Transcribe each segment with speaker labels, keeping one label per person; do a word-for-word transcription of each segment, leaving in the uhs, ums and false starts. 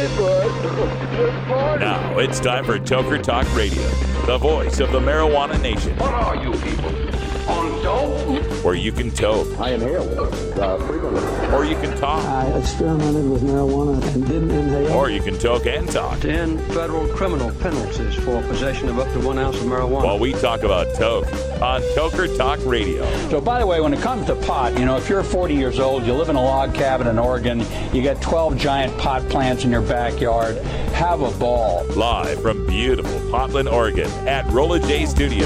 Speaker 1: Hey, bud. Good morning.
Speaker 2: Now it's time for Toker Talk Radio, the voice of the marijuana nation.
Speaker 3: What are you people? On dope?
Speaker 2: Where you can toke.
Speaker 1: I inhale uh, frequently.
Speaker 2: Or you can talk.
Speaker 4: I experimented with marijuana and didn't inhale.
Speaker 2: Or you can toke and talk.
Speaker 5: ten federal criminal penalties for possession of up to one ounce of marijuana.
Speaker 2: While we talk about toke on Toker Talk Radio.
Speaker 6: So, by the way, when it comes to pot, you know, if you're forty years old, you live in a log cabin in Oregon, you got twelve giant pot plants in your backyard, have a ball.
Speaker 2: Live from beautiful Portland, Oregon at Rolla J Studios.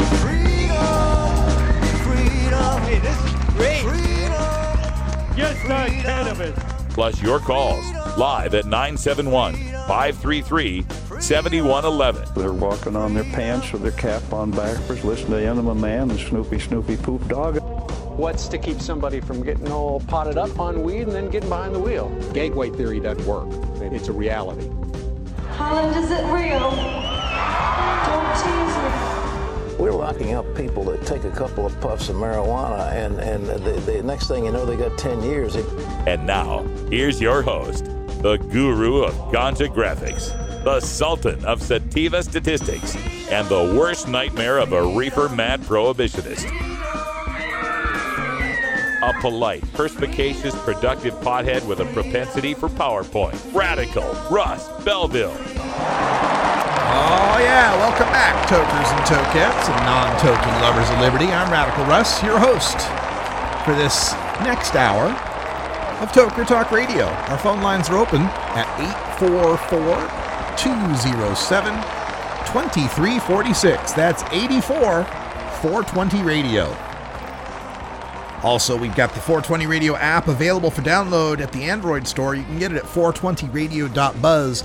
Speaker 7: Hey, this is great. Just not cannabis.
Speaker 2: Plus your calls live at nine seven one, five three three, seven one one one.
Speaker 8: They're walking on their pants with their cap on backwards, listening to Enema Man and Snoopy Snoopy Poop Dog.
Speaker 9: What's to keep somebody from getting all potted up on weed and then getting behind the wheel? Gateway theory doesn't work. It's a reality.
Speaker 10: Holland, is it real? Don't tease me.
Speaker 11: We're locking up people that take a couple of puffs of marijuana, and, and the, the next thing you know, they got ten years.
Speaker 2: And now, here's your host, the guru of ganja graphics, the sultan of sativa statistics, and the worst nightmare of a reefer-mad prohibitionist. A polite, perspicacious, productive pothead with a propensity for PowerPoint. Radical Russ Belville.
Speaker 12: Oh, yeah. Welcome back, tokers and tokettes and non-toking lovers of liberty. I'm Radical Russ, your host for this next hour of Toker Talk Radio. Our phone lines are open at eight four four, two oh seven, two three four six. That's eight four, four two zero, radio. Also, we've got the four twenty Radio app available for download at the Android store. You can get it at four twenty radio dot buzz.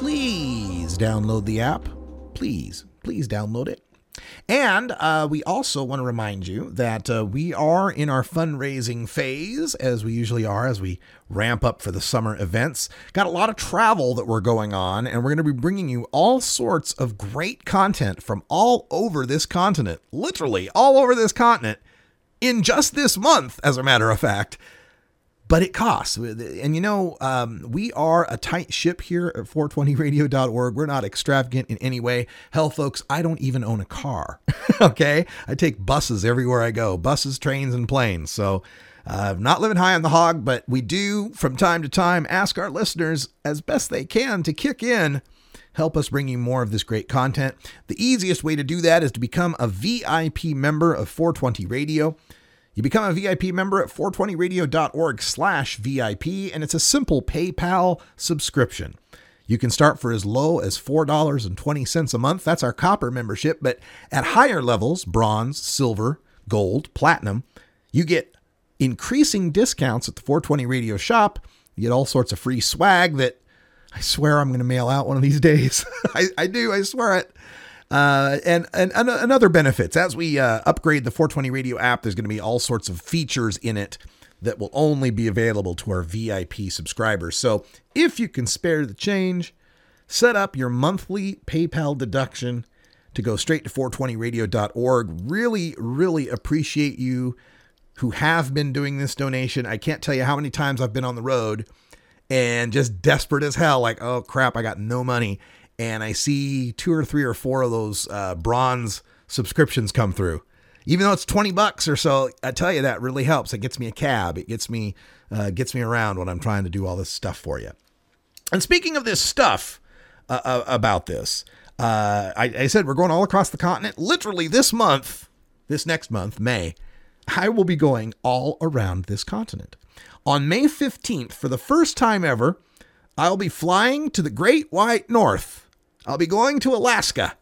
Speaker 12: Please download the app. Please, please download it. And uh, we also want to remind you that uh, we are in our fundraising phase, as we usually are, as we ramp up for the summer events. Got a lot of travel that we're going on, and we're going to be bringing you all sorts of great content from all over this continent, literally all over this continent, in just this month, as a matter of fact. But it costs. And you know, um, we are a tight ship here at four twenty radio dot org. We're not extravagant in any way. Hell, folks, I don't even own a car. Okay? I take buses everywhere I go. Buses, trains, and planes. So uh, not living high on the hog, but we do, from time to time, ask our listeners as best they can to kick in. Help us bring you more of this great content. The easiest way to do that is to become a V I P member of four twenty Radio. You become a V I P member at four twenty radio dot org slash V I P, and it's a simple PayPal subscription. You can start for as low as four dollars and twenty cents a month. That's our copper membership, but at higher levels, bronze, silver, gold, platinum, you get increasing discounts at the four twenty Radio shop. You get all sorts of free swag that I swear I'm going to mail out one of these days. I, I do, I swear it. Uh, and, and, and, and other benefits. As we uh, upgrade the four twenty Radio app, there's going to be all sorts of features in it that will only be available to our V I P subscribers. So if you can spare the change, set up your monthly PayPal deduction to go straight to four twenty radio dot org. Really, really appreciate you who have been doing this donation. I can't tell you how many times I've been on the road and just desperate as hell, like, oh crap, I got no money. And I see two or three or four of those uh, bronze subscriptions come through. Even though it's twenty bucks or so, I tell you, that really helps. It gets me a cab. It gets me uh, gets me around when I'm trying to do all this stuff for you. And speaking of this stuff uh, uh, about this, uh, I, I said we're going all across the continent. Literally this month, this next month, May, I will be going all around this continent. On May fifteenth, for the first time ever, I'll be flying to the Great White North. I'll be going to Alaska.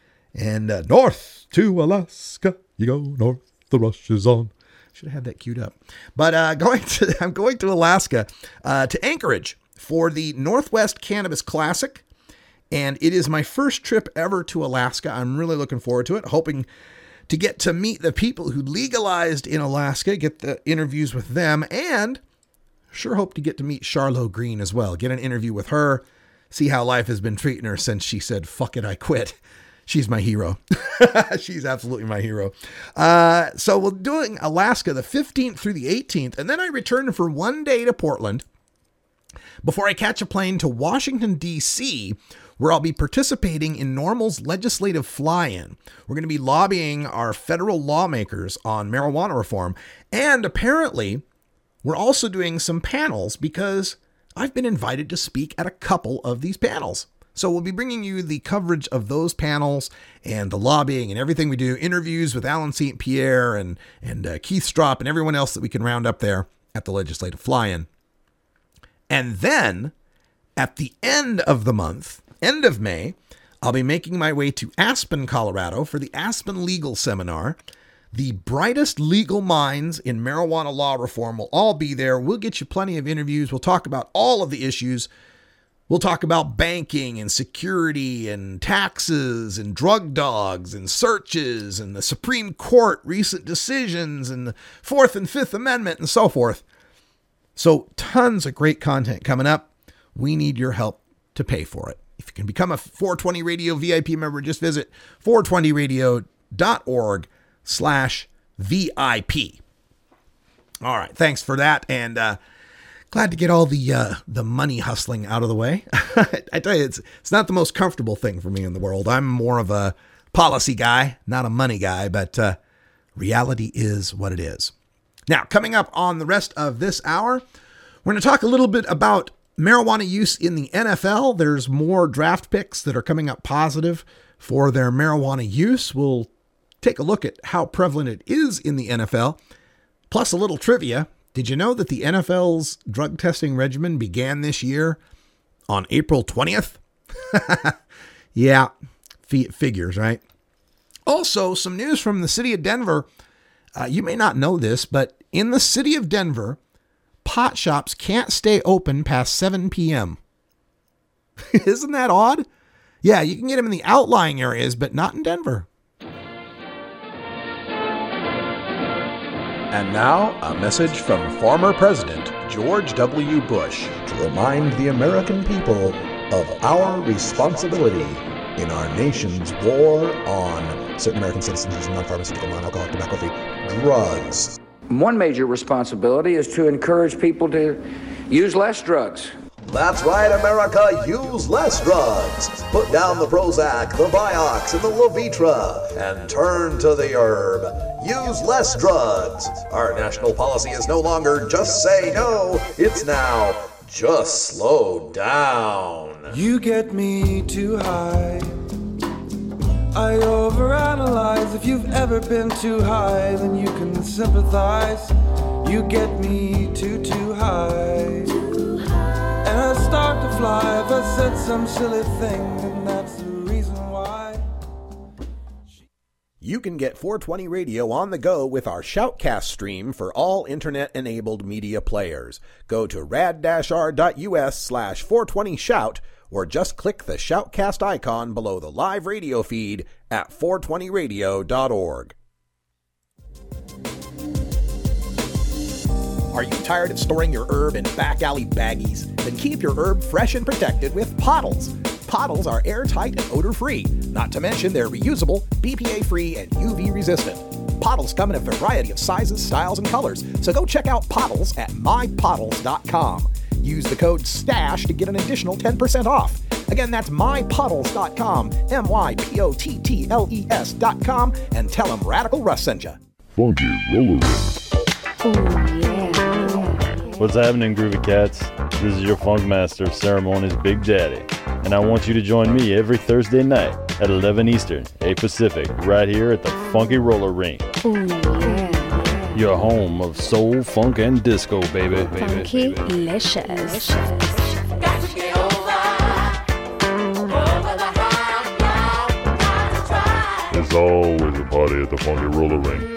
Speaker 12: And uh, north to Alaska, you go north, the rush is on. Should have had that queued up. But uh, going to, I'm going to Alaska, uh, to Anchorage for the Northwest Cannabis Classic. And it is my first trip ever to Alaska. I'm really looking forward to it, hoping to get to meet the people who legalized in Alaska, get the interviews with them, and sure hope to get to meet Charlo Green as well. Get an interview with her, see how life has been treating her since she said, fuck it, I quit. She's my hero. She's absolutely my hero. Uh, so we're doing Alaska the fifteenth through the eighteenth, and then I return for one day to Portland. before I catch a plane to Washington, D C, where I'll be participating in NORML's legislative fly-in. We're going to be lobbying our federal lawmakers on marijuana reform, and apparently we're also doing some panels because I've been invited to speak at a couple of these panels. So we'll be bringing you the coverage of those panels and the lobbying and everything we do, interviews with Alan Saint Pierre and, and uh, Keith Stropp and everyone else that we can round up there at the legislative fly-in. And then at the end of the month, end of May, I'll be making my way to Aspen, Colorado for the Aspen Legal Seminar. The brightest legal minds in marijuana law reform will all be there. We'll get you plenty of interviews. We'll talk about all of the issues. We'll talk about banking and security and taxes and drug dogs and searches and the Supreme Court recent decisions and the Fourth and Fifth Amendment and so forth. So tons of great content coming up. We need your help to pay for it. If you can become a four twenty Radio V I P member, just visit four twenty radio dot org slash V I P. All right, thanks for that. And uh, glad to get all the uh, the money hustling out of the way. I tell you, it's it's not the most comfortable thing for me in the world. I'm more of a policy guy, not a money guy, but uh, reality is what it is. Now, coming up on the rest of this hour, we're going to talk a little bit about marijuana use in the N F L. There's more draft picks that are coming up positive for their marijuana use. We'll take a look at how prevalent it is in the N F L. Plus a little trivia. Did you know that the N F L's drug testing regimen began this year on April twentieth? Yeah, f- figures, right? Also, some news from the city of Denver. Uh, you may not know this, but in the city of Denver, pot shops can't stay open past seven p.m. Isn't that odd? Yeah, you can get them in the outlying areas, but not in Denver.
Speaker 13: And now, a message from former President George W. Bush
Speaker 14: to remind the American people of our responsibility in our nation's war on certain American citizens using non-pharmaceutical, non-alcoholic, tobacco-free drugs.
Speaker 15: One major responsibility is to encourage people to use less drugs.
Speaker 14: That's right, America, use less drugs. Put down the Prozac, the Vioxx, and the Levitra, and turn to the herb. Use less drugs. Our national policy is no longer just say no, it's now just slow down.
Speaker 16: You get me too high. I overanalyze. If you've ever been too high, then you can sympathize. You get me too, too high. Too high. And I start to fly if I said some silly thing, and that's the reason why.
Speaker 12: You can get four twenty Radio on the go with our Shoutcast stream for all internet-enabled media players. Go to rad-r.us slash 420shout or just click the Shoutcast icon below the live radio feed at four twenty radio dot org. Are you tired of storing your herb in back alley baggies? Then keep your herb fresh and protected with Pottles. Pottles are airtight and odor-free. Not to mention they're reusable, B P A-free, and U V-resistant. Pottles come in a variety of sizes, styles, and colors, so go check out Pottles at my pottles dot com. Use the code STASH to get an additional ten percent off. Again, that's my pottles dot com, M Y P O T T L E S dot com, and tell them Radical Russ sent you.
Speaker 17: Funky Roller Ring.
Speaker 18: Oh, yeah.
Speaker 17: What's happening, Groovy Cats? This is your Funk Master of Ceremonies, Big Daddy, and I want you to join me every Thursday night at eleven Eastern, eight Pacific, right here at the Funky Roller Ring.
Speaker 18: Oh, yeah.
Speaker 17: Your home of soul, funk, and disco, baby.
Speaker 18: Funky Licious.
Speaker 17: There's always a party at the Funky Roller Ring.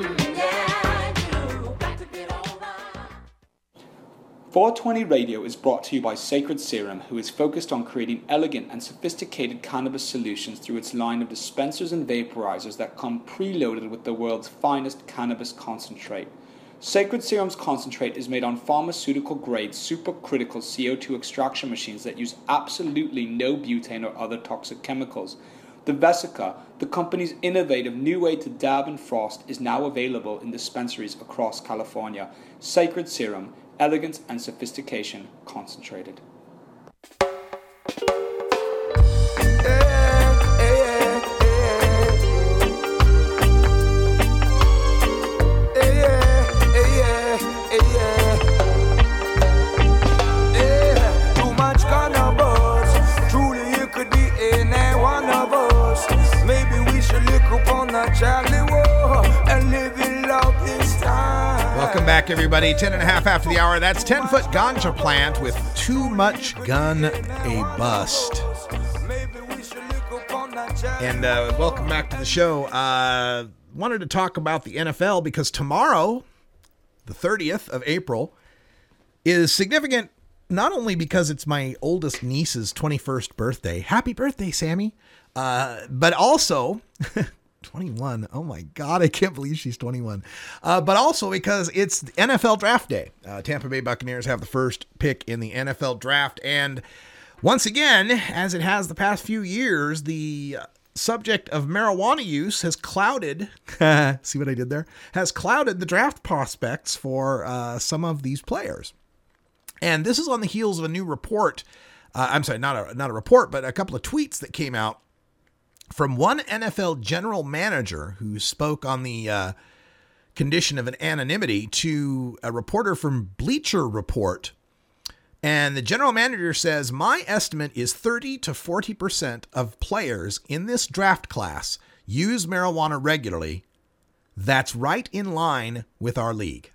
Speaker 19: four twenty Radio is brought to you by Sacred Serum, who is focused on creating elegant and sophisticated cannabis solutions through its line of dispensers and vaporizers that come preloaded with the world's finest cannabis concentrate. Sacred Serum's concentrate is made on pharmaceutical-grade supercritical C O two extraction machines that use absolutely no butane or other toxic chemicals. The Vesica, the company's innovative new way to dab and frost, is now available in dispensaries across California. Sacred Serum, elegance and sophistication concentrated.
Speaker 12: Welcome back, everybody. Ten and a half after the hour. That's ten foot ganja plant with too much gun, a bust. And uh, welcome back to the show. Uh, wanted to talk about the N F L because tomorrow, the thirtieth of April, is significant not only because it's my oldest niece's twenty-first birthday. Happy birthday, Sammy. Uh, but also... twenty-one. Oh my God. I can't believe she's twenty-one. Uh, but also because it's N F L draft day. Uh, Tampa Bay Buccaneers have the first pick in the N F L draft. And once again, as it has the past few years, the subject of marijuana use has clouded, see what I did there? Has clouded the draft prospects for uh, some of these players. And this is on the heels of a new report. Uh, I'm sorry, not a, not a report, but a couple of tweets that came out from one N F L general manager who spoke on the uh, condition of an anonymity to a reporter from Bleacher Report. And the general manager says, my estimate is thirty to forty percent of players in this draft class use marijuana regularly. That's right in line with our league.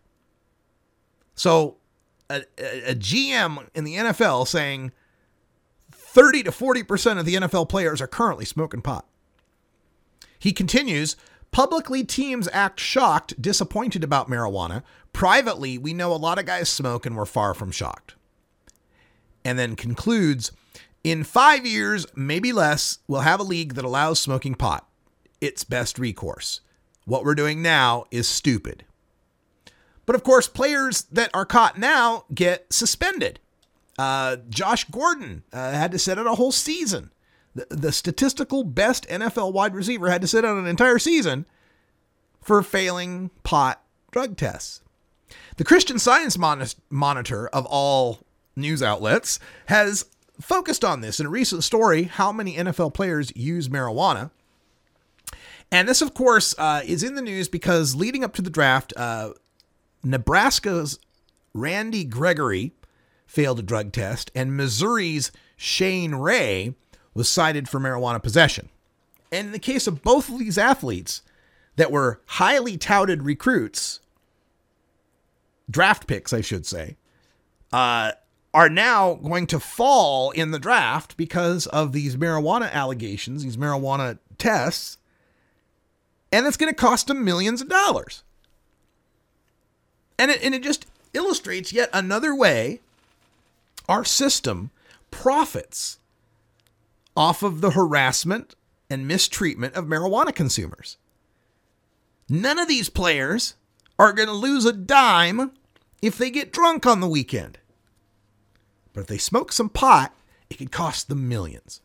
Speaker 12: So a, a, a G M in the N F L saying thirty to forty percent of the N F L players are currently smoking pot. He continues, publicly teams act shocked, disappointed about marijuana. Privately, we know a lot of guys smoke and we're far from shocked. And then concludes, in five years, maybe less, we'll have a league that allows smoking pot. It's best recourse. What we're doing now is stupid. But of course, players that are caught now get suspended. Uh, Josh Gordon uh, had to sit out a whole season. The, the statistical best N F L wide receiver had to sit out an entire season for failing pot drug tests. The Christian Science Mon- Monitor of all news outlets has focused on this in a recent story, how many N F L players use marijuana. And this, of course, uh, is in the news because leading up to the draft, uh, Nebraska's Randy Gregory failed a drug test, and Missouri's Shane Ray was cited for marijuana possession. And in the case of both of these athletes that were highly touted recruits, draft picks, I should say, uh, are now going to fall in the draft because of these marijuana allegations, these marijuana tests, and it's going to cost them millions of dollars. And it, and it just illustrates yet another way our system profits off of the harassment and mistreatment of marijuana consumers. None of these players are going to lose a dime if they get drunk on the weekend. But if they smoke some pot, it could cost them millions.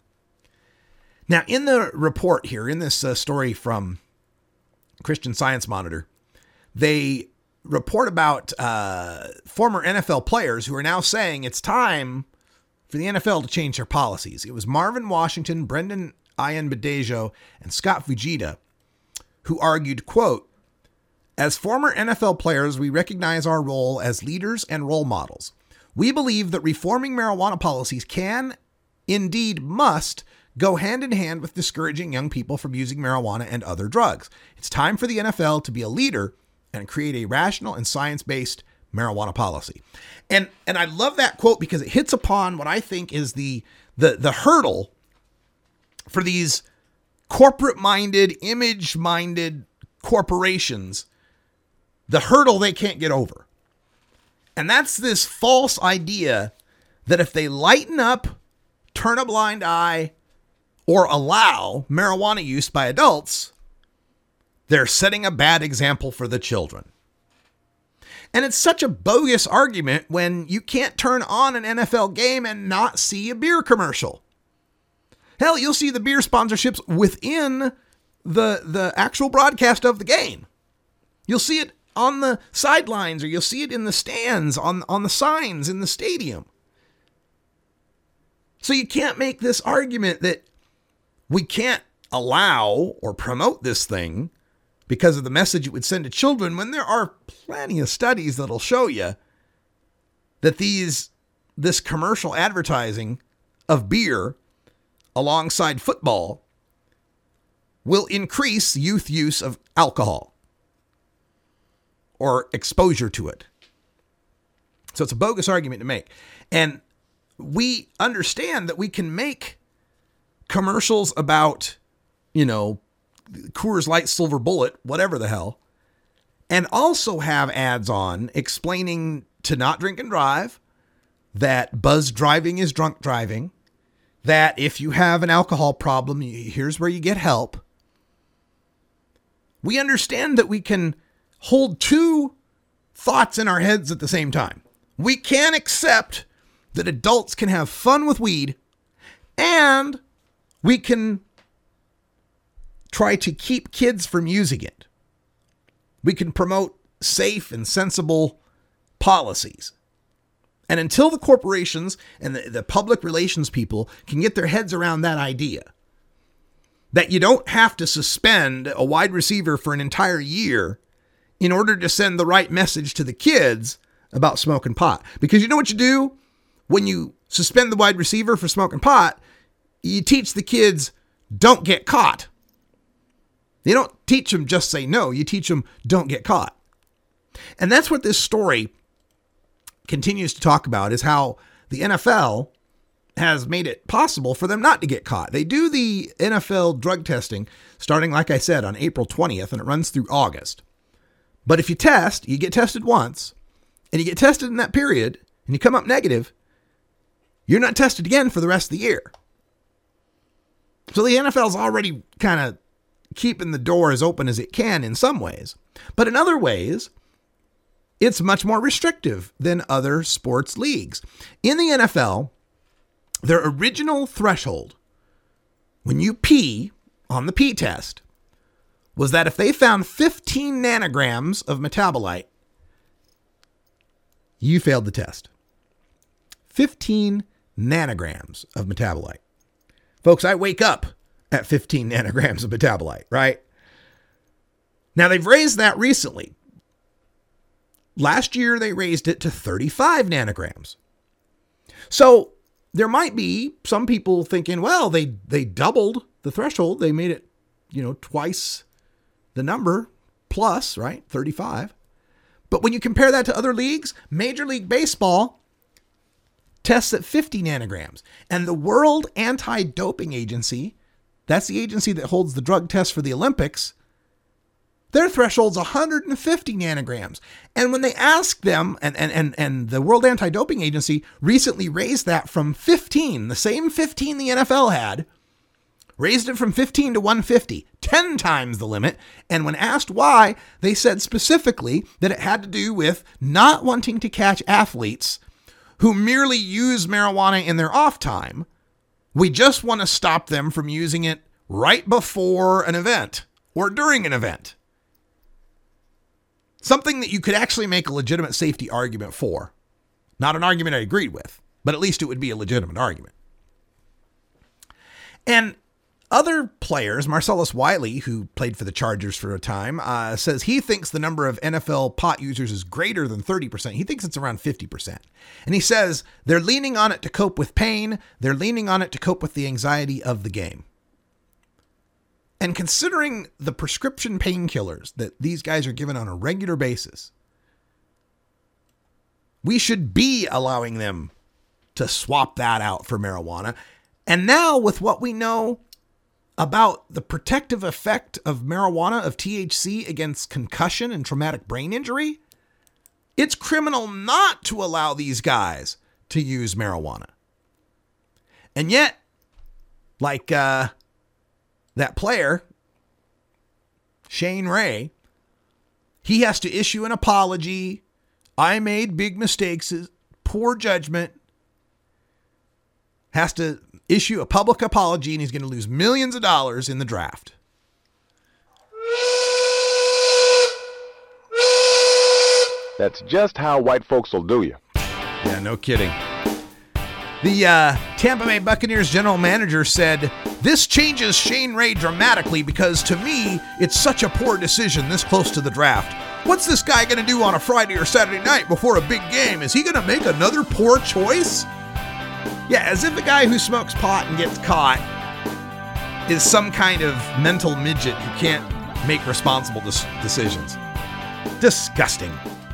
Speaker 12: Now, in the report here, in this uh, story from Christian Science Monitor, they report about uh, former N F L players who are now saying it's time for the N F L to change their policies. It was Marvin Washington, Brendan Ayanbadejo, and Scott Fujita who argued, quote, as former N F L players, we recognize our role as leaders and role models. We believe that reforming marijuana policies can, indeed must, go hand in hand with discouraging young people from using marijuana and other drugs. It's time for the N F L to be a leader and create a rational and science-based marijuana policy. And and I love that quote because it hits upon what I think is the the the hurdle for these corporate-minded, image-minded corporations, the hurdle they can't get over. And that's this false idea that if they lighten up, turn a blind eye, or allow marijuana use by adults, they're setting a bad example for the children. And it's such a bogus argument when you can't turn on an N F L game and not see a beer commercial. Hell, you'll see the beer sponsorships within the, the actual broadcast of the game. You'll see it on the sidelines, or you'll see it in the stands, on, on the signs in the stadium. So you can't make this argument that we can't allow or promote this thing because of the message it would send to children, when there are plenty of studies that'll show you that these this commercial advertising of beer alongside football will increase youth use of alcohol or exposure to it. So it's a bogus argument to make. And we understand that we can make commercials about, you know, Coors Light Silver Bullet, whatever the hell, and also have ads on explaining to not drink and drive, that buzz driving is drunk driving, that if you have an alcohol problem, here's where you get help. We understand that we can hold two thoughts in our heads at the same time. We can accept that adults can have fun with weed, and we can try to keep kids from using it. We can promote safe and sensible policies. And until the corporations and the, the public relations people can get their heads around that idea, that you don't have to suspend a wide receiver for an entire year in order to send the right message to the kids about smoking pot. Because you know what you do when you suspend the wide receiver for smoking pot? You teach the kids, don't get caught. You don't teach them just say no. You teach them, don't get caught. And that's what this story continues to talk about, is how the N F L has made it possible for them not to get caught. They do the N F L drug testing starting, like I said, on April twentieth, and it runs through August. But if you test, you get tested once, and you get tested in that period, and you come up negative, you're not tested again for the rest of the year. So the N F L's already kind of keeping the door as open as it can in some ways. But in other ways, it's much more restrictive than other sports leagues. In the N F L, their original threshold, when you pee on the pee test, was that if they found fifteen nanograms of metabolite, you failed the test. fifteen nanograms of metabolite. Folks, I wake up at fifteen nanograms of metabolite, right? Now, they've raised that recently. Last year, they raised it to thirty-five nanograms. So there might be some people thinking, well, they, they doubled the threshold. They made it, you know, twice the number plus, right? thirty-five. But when you compare that to other leagues, Major League Baseball tests at fifty nanograms. And the World Anti-Doping Agency, that's the agency that holds the drug test for the Olympics, their threshold's one hundred fifty nanograms. And when they asked them, and, and, and, and the World Anti-Doping Agency recently raised that from fifteen, the same fifteen the N F L had, raised it from fifteen to one hundred fifty, ten times the limit. And when asked why, they said specifically that it had to do with not wanting to catch athletes who merely use marijuana in their off time. We just want to stop them from using it right before an event or during an event. Something that you could actually make a legitimate safety argument for. Not an argument I agreed with, but at least it would be a legitimate argument. And other players, Marcellus Wiley, who played for the Chargers for a time, uh, says he thinks the number of N F L pot users is greater than thirty percent. He thinks it's around fifty percent. And he says they're leaning on it to cope with pain. They're leaning on it to cope with the anxiety of the game. And considering the prescription painkillers that these guys are given on a regular basis, we should be allowing them to swap that out for marijuana. And now with what we know about the protective effect of marijuana, of T H C against concussion and traumatic brain injury, it's criminal not to allow these guys to use marijuana. And yet, like uh, that player, Shane Ray, he has to issue an apology. I made big mistakes, poor judgment. Has to issue a public apology, and he's going to lose millions of dollars in the draft.
Speaker 13: That's just how white folks will do you.
Speaker 12: Yeah, no kidding. The uh, Tampa Bay Buccaneers general manager said, "This changes Shane Ray dramatically because to me, it's such a poor decision this close to the draft. What's this guy going to do on a Friday or Saturday night before a big game? Is he going to make another poor choice?" Yeah, as if a guy who smokes pot and gets caught is some kind of mental midget who can't make responsible des- decisions. Disgusting.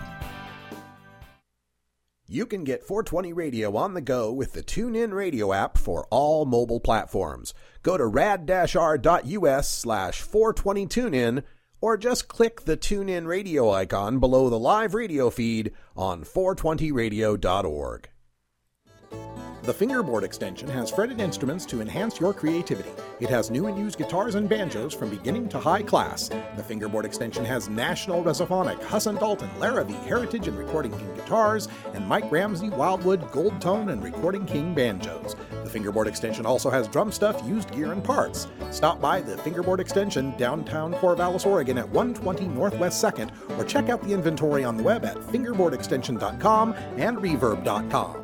Speaker 20: You can get four twenty Radio on the go with the TuneIn Radio app for all mobile platforms. Go to rad-r.us slash 420TuneIn or just click the TuneIn Radio icon below the live radio feed on four twenty radio dot org. The Fingerboard extension has fretted instruments to enhance your creativity. It has new and used guitars and banjos from beginning to high class. The Fingerboard extension has National, Resophonic, Husson Dalton, Larrabee, Heritage and Recording King guitars, and Mike Ramsey, Wildwood, Gold Tone, and Recording King banjos. The Fingerboard extension also has drum stuff, used gear, and parts. Stop by the Fingerboard extension, downtown Corvallis, Oregon at one twenty Northwest second, or check out the inventory on the web at fingerboard extension dot com and reverb dot com.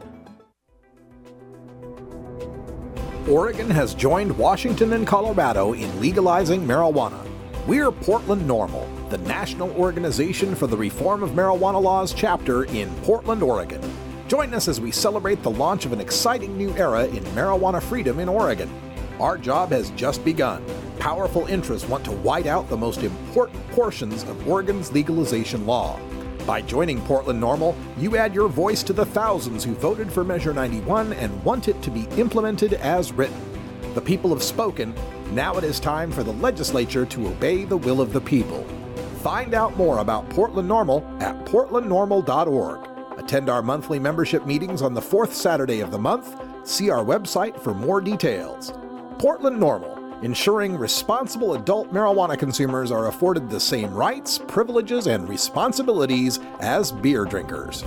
Speaker 20: Oregon has joined Washington and Colorado in legalizing marijuana. We're Portland NORML, the national organization for the reform of marijuana laws chapter in Portland, Oregon. Join us as we celebrate the launch of an exciting new era in marijuana freedom in Oregon. Our job has just begun. Powerful interests want to white out the most important portions of Oregon's legalization law. By joining Portland NORML, you add your voice to the thousands who voted for Measure ninety-one and want it to be implemented as written. The people have spoken. Now it is time for the legislature to obey the will of the people. Find out more about Portland NORML at portland normal dot org. Attend our monthly membership meetings on the fourth Saturday of the month. See our website for more details. Portland NORML, ensuring responsible adult marijuana consumers are afforded the same rights, privileges, and responsibilities as beer drinkers.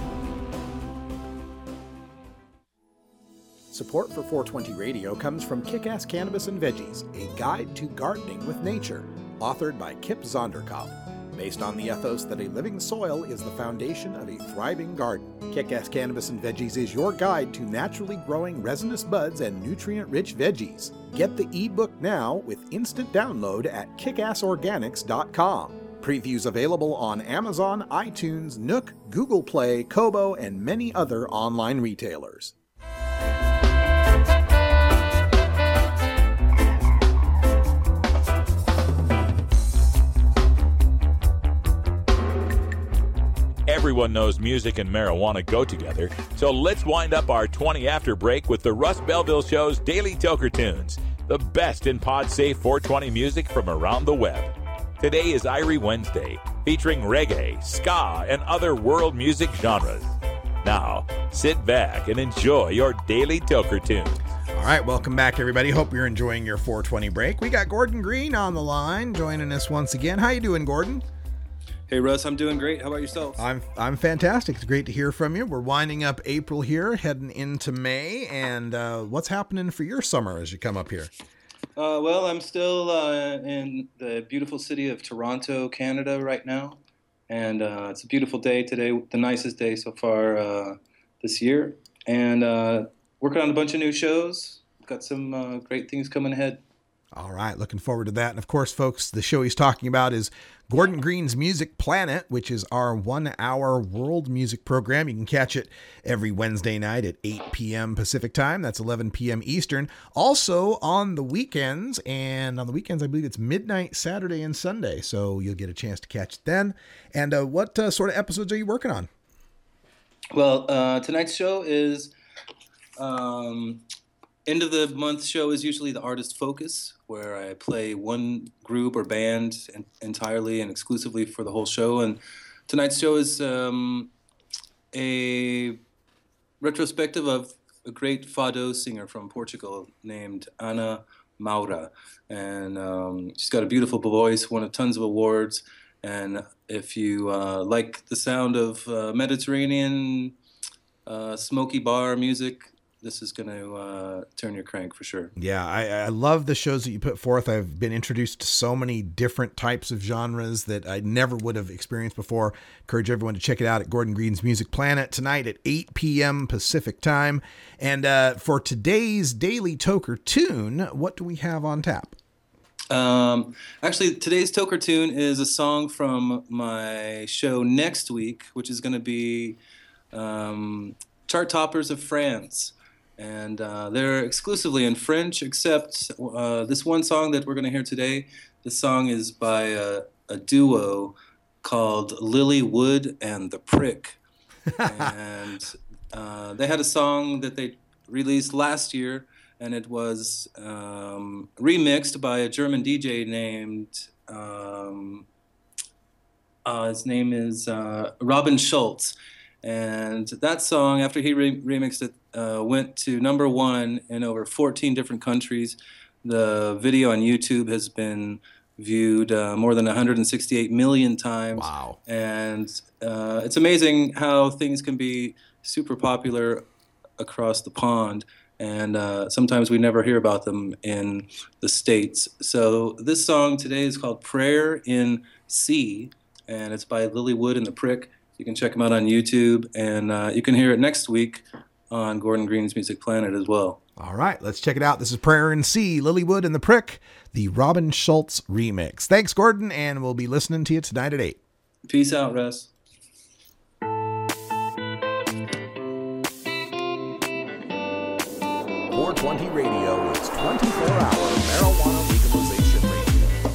Speaker 20: Support for four twenty Radio comes from Kick-Ass Cannabis and Veggies, a guide to gardening with nature, authored by Kip Zonderkopf. Based on the ethos that a living soil is the foundation of a thriving garden, Kick-Ass Cannabis and Veggies is your guide to naturally growing resinous buds and nutrient-rich veggies. Get the ebook now with instant download at kick ass organics dot com. Previews available on Amazon, iTunes, Nook, Google Play, Kobo, and many other online retailers.
Speaker 2: Everyone knows music and marijuana go together, so let's wind up our twenty after break with the Russ Belville Show's Daily Toker Tunes, the best in pod-safe four twenty music from around the web. Today is Irie Wednesday, featuring reggae, ska, and other world music genres. Now, sit back and enjoy your Daily Toker Tunes.
Speaker 12: All right, welcome back, everybody. Hope you're enjoying your four twenty break. We got Gordon Green on the line, joining us once again. How you doing, Gordon?
Speaker 21: Hey, Russ, I'm doing great. How about yourself?
Speaker 12: I'm I'm fantastic. It's great to hear from you. We're winding up April here, heading into May. And uh, what's happening for your summer as you come up here?
Speaker 21: Uh, well, I'm still uh, in the beautiful city of Toronto, Canada right now. And uh, it's a beautiful day today, the nicest day so far uh, this year. And uh, working on a bunch of new shows. Got some uh, great things coming ahead.
Speaker 12: All right, looking forward to that. And of course, folks, the show he's talking about is Gordon Green's Music Planet, which is our one-hour world music program. You can catch it every Wednesday night at eight p.m. Pacific time. That's eleven p.m. Eastern. Also on the weekends, and on the weekends, I believe it's midnight Saturday and Sunday, so you'll get a chance to catch it then. And uh, what uh, sort of episodes are you working on?
Speaker 21: Well, uh, tonight's show is... Um, End of the month show is usually the artist focus, where I play one group or band entirely and exclusively for the whole show. And tonight's show is um, a retrospective of a great fado singer from Portugal named Ana Maura. And um, she's got a beautiful voice, won tons of awards. And if you uh, like the sound of uh, Mediterranean uh, smoky bar music, this is going to uh, turn your crank for sure.
Speaker 12: Yeah, I, I love the shows that you put forth. I've been introduced to so many different types of genres that I never would have experienced before. Encourage everyone to check it out at Gordon Green's Music Planet tonight at eight p.m. Pacific time. And uh, for today's Daily Toker Tune, what do we have on tap?
Speaker 21: Um, actually, today's Toker Tune is a song from my show next week, which is going to be um, Chart Toppers of France. And uh, they're exclusively in French, except uh, this one song that we're going to hear today. This song is by a, a duo called Lily Wood and the Prick. And uh, they had a song that they released last year, and it was um, remixed by a German D J named, um, uh, his name is uh, Robin Schulz. And that song, after he re- remixed it, uh, went to number one in over fourteen different countries. The video on YouTube has been viewed uh, more than one hundred sixty-eight million times.
Speaker 12: Wow.
Speaker 21: And uh, it's amazing how things can be super popular across the pond. And uh, sometimes we never hear about them in the States. So this song today is called Prayer in C, and it's by Lily Wood and the Prick. You can check them out on YouTube, and uh, you can hear it next week on Gordon Green's Music Planet as well.
Speaker 12: All right, let's check it out. This is Prayer in C, Lily Wood and the Prick, the Robin Schulz remix. Thanks, Gordon, and we'll be listening to you tonight at eight.
Speaker 21: Peace out, Russ.
Speaker 20: four twenty Radio is twenty-four hour marijuana legalization radio.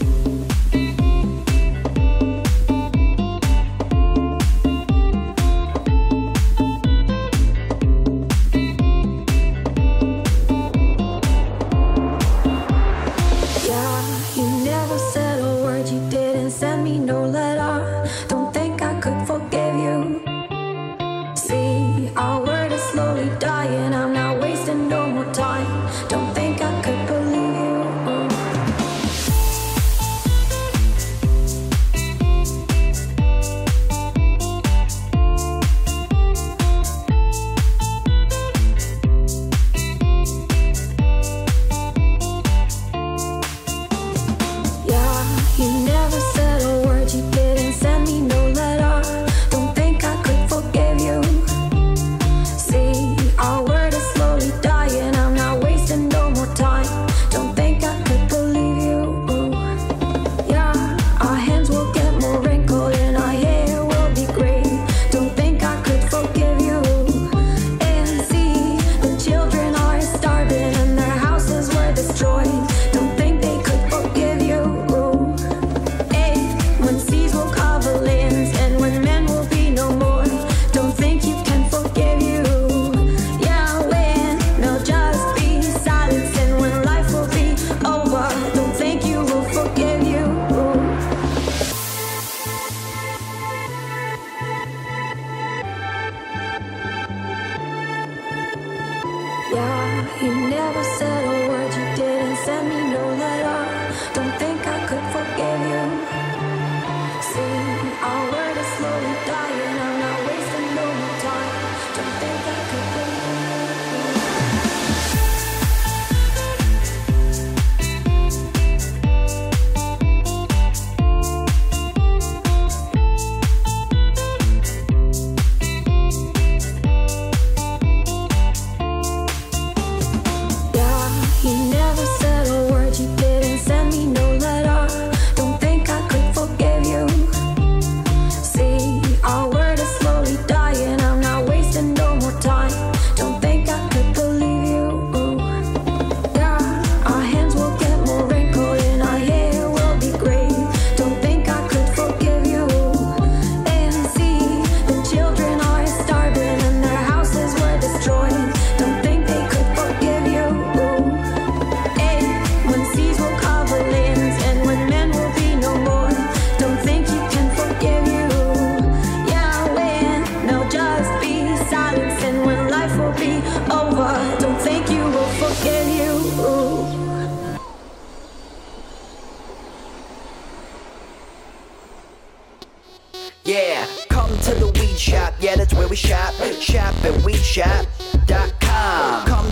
Speaker 3: Yeah, come to the weed shop. Yeah, that's where we shop. Shop at weed shop dot com. Come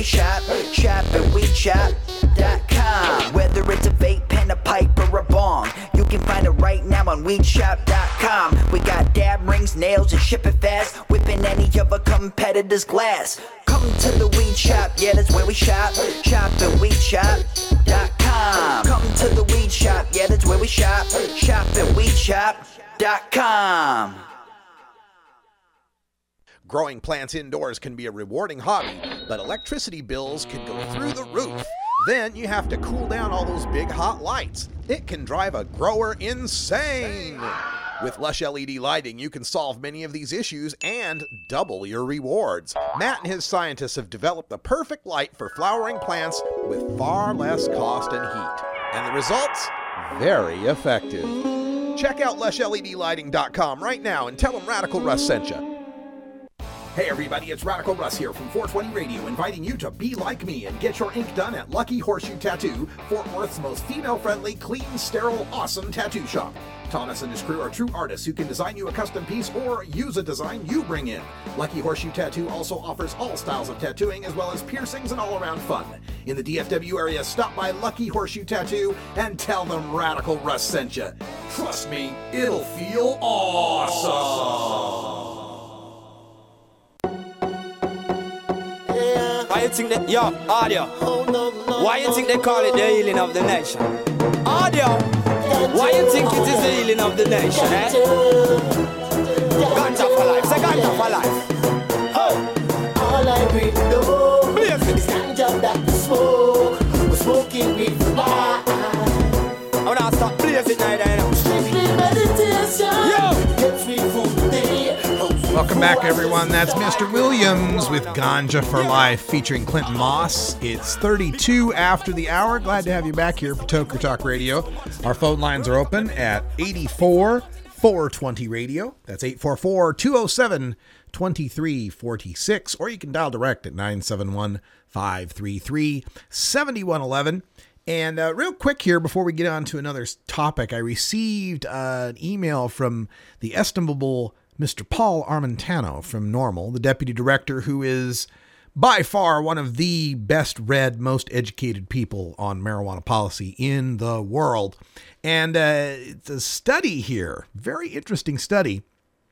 Speaker 3: we shop. Shop at weed shop dot com. Whether it's a vape pen, a pipe, or a bong, you can find it right now on weed shop dot com. We got dab rings, nails, and ship it fast, whipping any of a competitor's glass. Come to the weed shop, yeah, that's where we shop. Shop at weed shop dot com. Come to the weed shop, yeah, that's where we shop. Shop at weed shop dot com.
Speaker 20: Growing plants indoors can be a rewarding hobby, but electricity bills can go through the roof. Then you have to cool down all those big hot lights. It can drive a grower insane. With Lush L E D lighting, you can solve many of these issues and double your rewards. Matt and his scientists have developed the perfect light for flowering plants with far less cost and heat. And the results? Very effective. Check out lush L E D lighting dot com right now and tell them Radical Russ sent you.
Speaker 22: Hey everybody, it's Radical Russ here from four twenty Radio, inviting you to be like me and get your ink done at Lucky Horseshoe Tattoo, Fort Worth's most female-friendly, clean, sterile, awesome tattoo shop. Thomas and his crew are true artists who can design you a custom piece or use a design you bring in. Lucky Horseshoe Tattoo also offers all styles of tattooing as well as piercings and all-around fun. In the D F W area, stop by Lucky Horseshoe Tattoo and tell them Radical Russ sent you. Trust me, it'll feel awesome.
Speaker 23: Why you think that, yo, audio? Why you think they call it the healing of the nation? Audio, why you think it is the healing of the nation, eh? Ganja for life, say ganja for life.
Speaker 24: Oh, all I breathe know is ganja that we smoke. We're smoking weed for life.
Speaker 23: I'm gonna stop blazing now, you know.
Speaker 24: Strictly meditation.
Speaker 23: Yo,
Speaker 24: get free from day.
Speaker 12: Welcome back, everyone. That's Mister Williams with Ganja for Life featuring Clinton Moss. It's thirty-two after the hour. Glad to have you back here for Toker Talk Radio. Our phone lines are open at eighty-four four twenty radio. That's eight four four, two oh seven, two three four six. Or you can dial direct at nine seven one, five three three, seven one one one. And uh, real quick here, before we get on to another topic, I received uh, an email from the estimable Mister Paul Armentano from Normal, the deputy director, who is by far one of the best read, most educated people on marijuana policy in the world. And uh, it's a study here, very interesting study.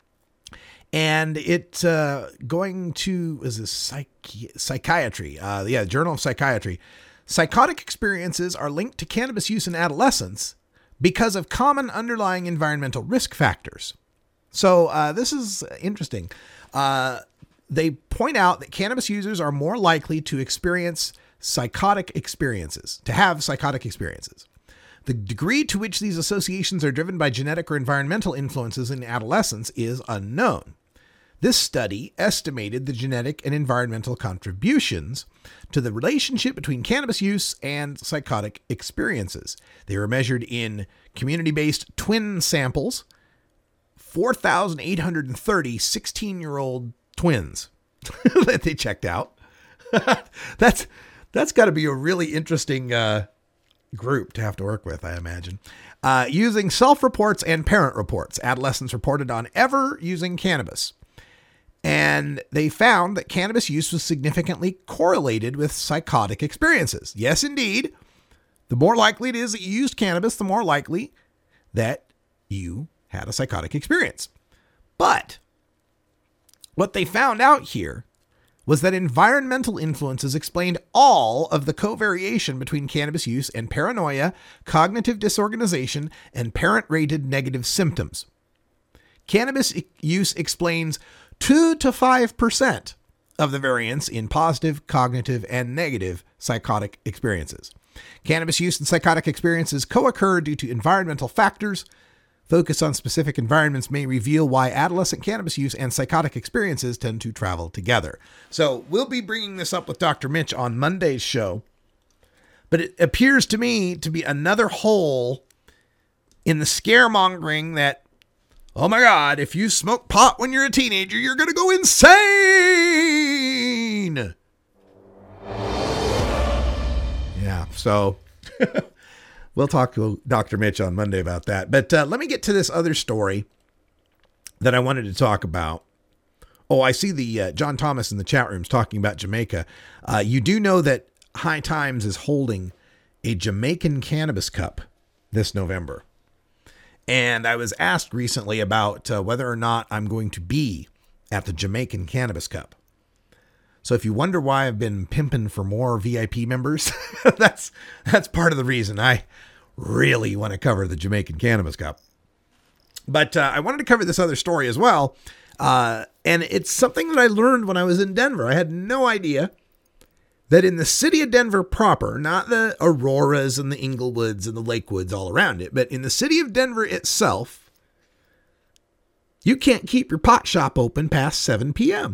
Speaker 12: And it's uh, going to, is this psych- psychiatry? Uh, yeah, Journal of Psychiatry. Psychotic experiences are linked to cannabis use in adolescence because of common underlying environmental risk factors. So uh, this is interesting. Uh, they point out that cannabis users are more likely to experience psychotic experiences, to have psychotic experiences. The degree to which these associations are driven by genetic or environmental influences in adolescence is unknown. This study estimated the genetic and environmental contributions to the relationship between cannabis use and psychotic experiences. They were measured in community-based twin samples, four thousand eight hundred thirty sixteen-year-old twins that they checked out. that's that's got to be a really interesting uh, group to have to work with, I imagine. Uh, using self-reports and parent reports, adolescents reported on ever using cannabis. And they found that cannabis use was significantly correlated with psychotic experiences. Yes, indeed. The more likely it is that you used cannabis, the more likely that you had a psychotic experience. But what they found out here was that environmental influences explained all of the covariation between cannabis use and paranoia, cognitive disorganization, and parent-rated negative symptoms. Cannabis use explains two to five percent of the variance in positive, cognitive, and negative psychotic experiences. Cannabis use and psychotic experiences co-occur due to environmental factors. Focus on specific environments may reveal why adolescent cannabis use and psychotic experiences tend to travel together. So we'll be bringing this up with Doctor Mitch on Monday's show. But it appears to me to be another hole in the scaremongering that, oh my God, if you smoke pot when you're a teenager, you're going to go insane. Yeah, so we'll talk to Doctor Mitch on Monday about that. But uh, let me get to this other story that I wanted to talk about Oh, I see the uh, John Thomas in the chat rooms talking about Jamaica. Uh, you do know that High Times is holding a Jamaican Cannabis Cup this November. And I was asked recently about uh, whether or not I'm going to be at the Jamaican Cannabis Cup. So if you wonder why I've been pimping for more V I P members, that's that's part of the reason. I really want to cover the Jamaican Cannabis Cup. But uh, I wanted to cover this other story as well. Uh, and it's something that I learned when I was in Denver. I had no idea that in the city of Denver proper, not the Auroras and the Inglewoods and the Lakewoods all around it, but in the city of Denver itself, you can't keep your pot shop open past seven p.m.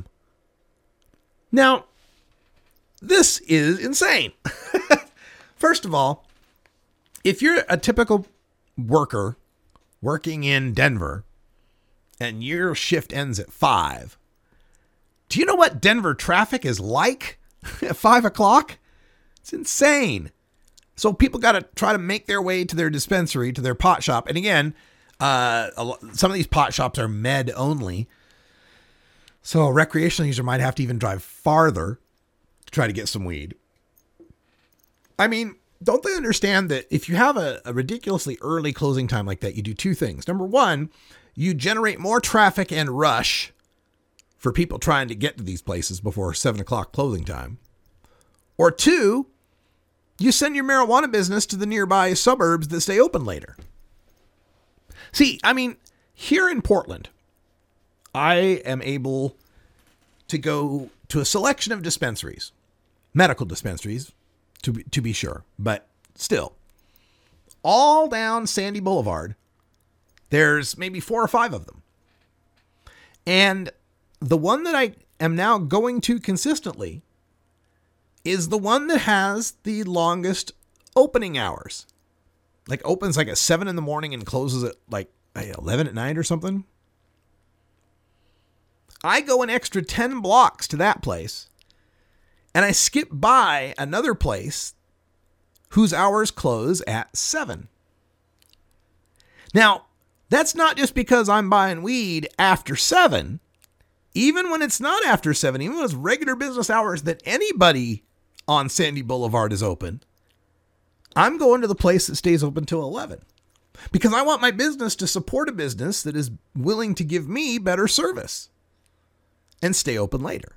Speaker 12: Now, this is insane. First of all, if you're a typical worker working in Denver and your shift ends at five, do you know what Denver traffic is like at five o'clock? It's insane. So people got to try to make their way to their dispensary, to their pot shop. And again, uh, a lo- some of these pot shops are med only. So a recreational user might have to even drive farther to try to get some weed. I mean, don't they understand that if you have a, a ridiculously early closing time like that, you do two things. Number one, you generate more traffic and rush for people trying to get to these places before seven o'clock closing time. Or two, you send your marijuana business to the nearby suburbs that stay open later. See, I mean, here in Portland, I am able to go to a selection of dispensaries, medical dispensaries, to be, to be sure, but still, all down Sandy Boulevard, there's maybe four or five of them. And the one that I am now going to consistently is the one that has the longest opening hours. Like opens like at seven in the morning and closes at like eleven at night or something. I go an extra ten blocks to that place, and I skip by another place whose hours close at seven. Now, that's not just because I'm buying weed after seven. Even when it's not after seven, even when it's regular business hours that anybody on Sandy Boulevard is open, I'm going to the place that stays open till eleven. Because I want my business to support a business that is willing to give me better service and stay open later.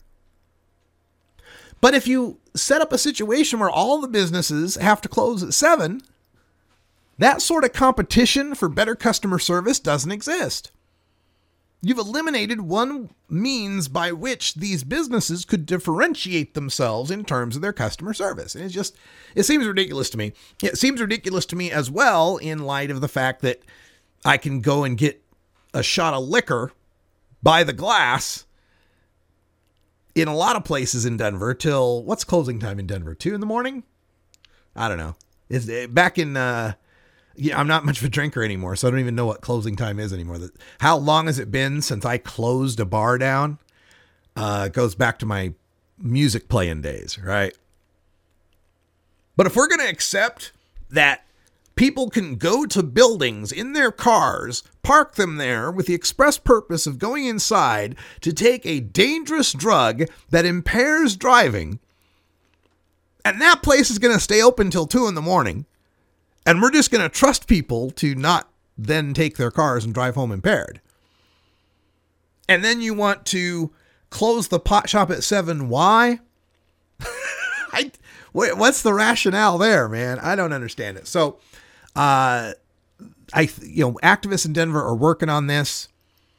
Speaker 12: But if you set up a situation where all the businesses have to close at seven, that sort of competition for better customer service doesn't exist. You've eliminated one means by which these businesses could differentiate themselves in terms of their customer service. And it's just, it seems ridiculous to me. It seems ridiculous to me as well in light of the fact that I can go and get a shot of liquor by the glass in a lot of places in Denver till, what's closing time in Denver? Two in the morning? I don't know. It's back in, uh, yeah, I'm not much of a drinker anymore, so I don't even know what closing time is anymore. How long has it been since I closed a bar down? Uh, it goes back to my music playing days, right? But if we're going to accept that people can go to buildings in their cars, park them there with the express purpose of going inside to take a dangerous drug that impairs driving, and that place is going to stay open till two in the morning, and we're just going to trust people to not then take their cars and drive home impaired. And then you want to close the pot shop at seven. Why? I, what's the rationale there, man? I don't understand it. So, uh, I, you know, activists in Denver are working on this,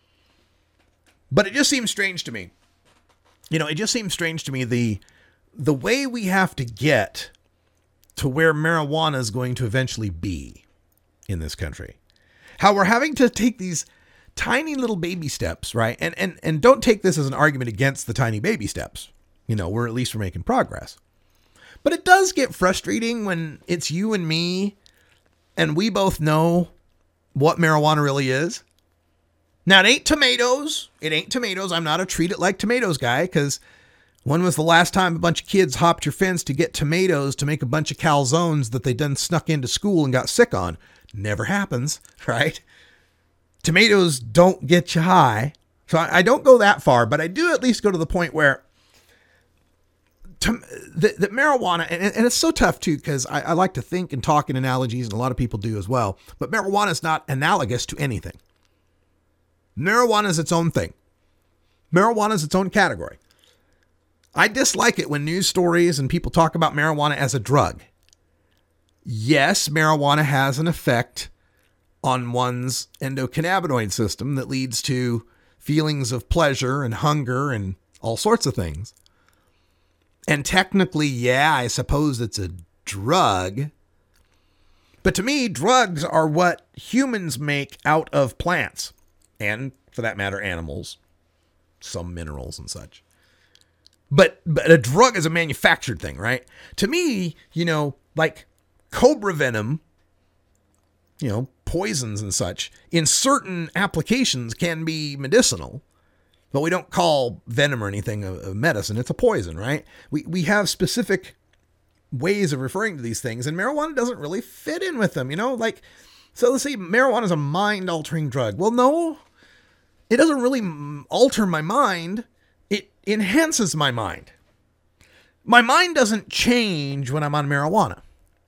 Speaker 12: but it just seems strange to me. You know, it just seems strange to me the the way we have to get to where marijuana is going to eventually be in this country. How we're having to take these tiny little baby steps, right? And and and don't take this as an argument against the tiny baby steps. You know, we're at least we're making progress. But it does get frustrating when it's you and me and we both know what marijuana really is. Now, it ain't tomatoes. It ain't tomatoes. I'm not a treat it like tomatoes guy, because when was the last time a bunch of kids hopped your fence to get tomatoes to make a bunch of calzones that they done snuck into school and got sick on? Never happens, right? Tomatoes don't get you high. So I, I don't go that far, but I do at least go to the point where to, that, that marijuana, and, and it's so tough too, because I, I like to think and talk in analogies, and a lot of people do as well, but marijuana is not analogous to anything. Marijuana is its own thing. Marijuana is its own category. I dislike it when news stories and people talk about marijuana as a drug. Yes, marijuana has an effect on one's endocannabinoid system that leads to feelings of pleasure and hunger and all sorts of things. And technically, yeah, I suppose it's a drug. But to me, drugs are what humans make out of plants. And, for that matter, animals. Some minerals and such. But, but a drug is a manufactured thing, right? To me, you know, like cobra venom, you know, poisons and such, in certain applications can be medicinal, but we don't call venom or anything a, a medicine. It's a poison, right? We we have specific ways of referring to these things, and marijuana doesn't really fit in with them, you know? Like, so let's say marijuana is a mind-altering drug. Well, no, it doesn't really alter my mind. It enhances my mind. My mind doesn't change when I'm on marijuana.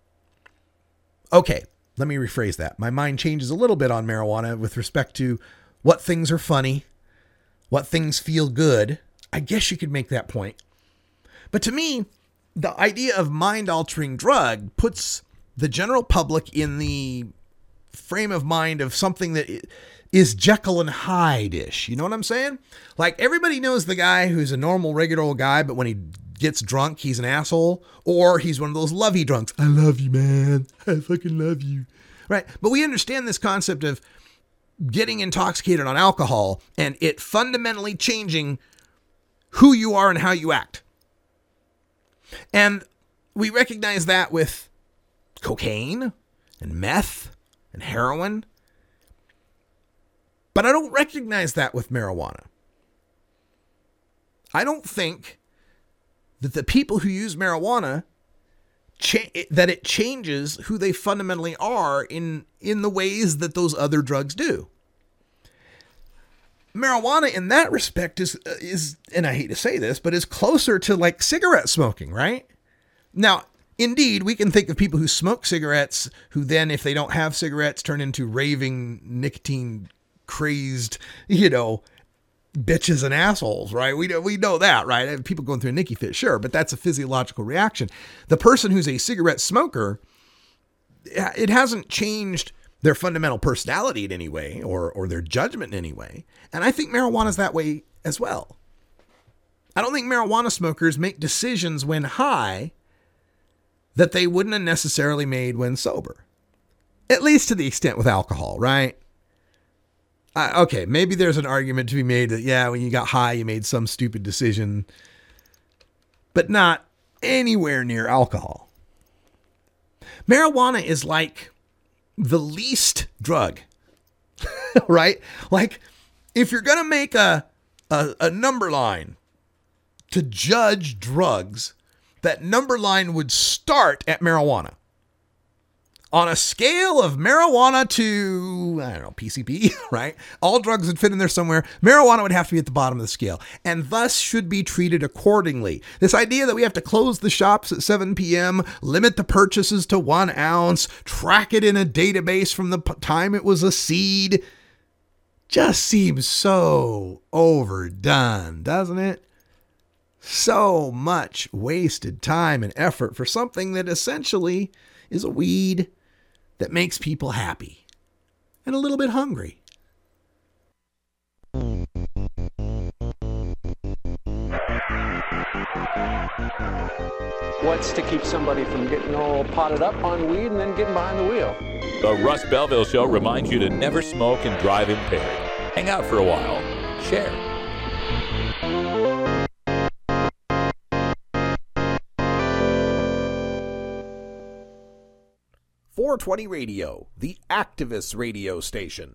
Speaker 12: Okay, let me rephrase that. My mind changes a little bit on marijuana with respect to what things are funny, what things feel good. I guess you could make that point. But to me, the idea of mind-altering drug puts the general public in the frame of mind of something that is Jekyll and Hyde-ish. You know what I'm saying? Like, everybody knows the guy who's a normal, regular old guy, but when he gets drunk, he's an asshole, or he's one of those lovey drunks. I love you, man. I fucking love you. Right? But we understand this concept of getting intoxicated on alcohol and it fundamentally changing who you are and how you act. And we recognize that with cocaine and meth and heroin. But I don't recognize that with marijuana. I don't think that the people who use marijuana, cha- that it changes who they fundamentally are in, in the ways that those other drugs do. Marijuana in that respect is, is, and I hate to say this, but is closer to like cigarette smoking, right? Now, indeed, we can think of people who smoke cigarettes who then, if they don't have cigarettes, turn into raving, nicotine crazed, you know, bitches and assholes, right? We know, we know that, right? People going through a Nicky fit, sure, but that's a physiological reaction. The person who's a cigarette smoker, it hasn't changed their fundamental personality in any way or, or their judgment in any way. And I think marijuana is that way as well. I don't think marijuana smokers make decisions when high that they wouldn't have necessarily made when sober. At least to the extent with alcohol, right? Uh, okay, maybe there's an argument to be made that, yeah, when you got high, you made some stupid decision, but not anywhere near alcohol. Marijuana is like the least drug, right? Like, if you're going to make a, a, a number line to judge drugs, that number line would start at marijuana. On a scale of marijuana to, I don't know, P C P, right? All drugs would fit in there somewhere. Marijuana would have to be at the bottom of the scale and thus should be treated accordingly. This idea that we have to close the shops at seven p.m., limit the purchases to one ounce, track it in a database from the time it was a seed, just seems so overdone, doesn't it? So much wasted time and effort for something that essentially is a weed that makes people happy and a little bit hungry.
Speaker 9: What's to keep somebody from getting all potted up on weed and then getting behind the wheel?
Speaker 2: The Russ Belville Show reminds you to never smoke and drive impaired. Hang out for a while. Share.
Speaker 20: four twenty Radio, the activist radio station.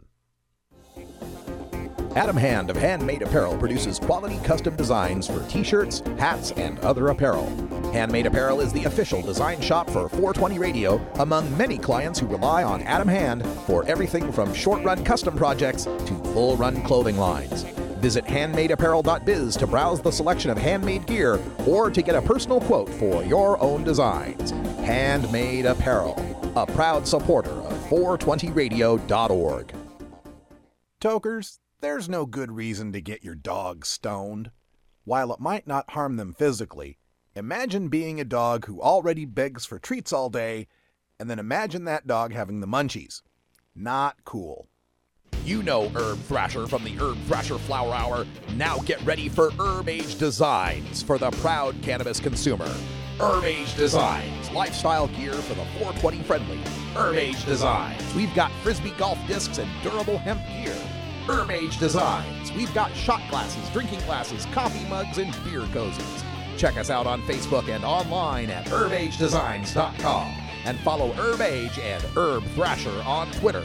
Speaker 20: Adam Hand of Handmade Apparel produces quality custom designs for t-shirts, hats, and other apparel. Handmade Apparel is the official design shop for four twenty Radio, among many clients who rely on Adam Hand for everything from short-run custom projects to full-run clothing lines.
Speaker 22: Visit handmade apparel dot biz to browse the selection of handmade gear or to get a personal quote for your own designs. Handmade Apparel, a proud supporter of four twenty radio dot org.
Speaker 20: Tokers, there's no good reason to get your dog stoned. While it might not harm them physically, imagine being a dog who already begs for treats all day, and then imagine that dog having the munchies. Not cool.
Speaker 22: You know Herb Thrasher from the Herb Thrasher Flower Hour. Now get ready for Herb Age Designs for the proud cannabis consumer. Herb Age Designs, lifestyle gear for the four twenty friendly. Herb Age Designs, we've got Frisbee golf discs and durable hemp gear. Herb Age Designs, we've got shot glasses, drinking glasses, coffee mugs, and beer cozies. Check us out on Facebook and online at herb age designs dot com. And follow Herb Age and Herb Thrasher on Twitter.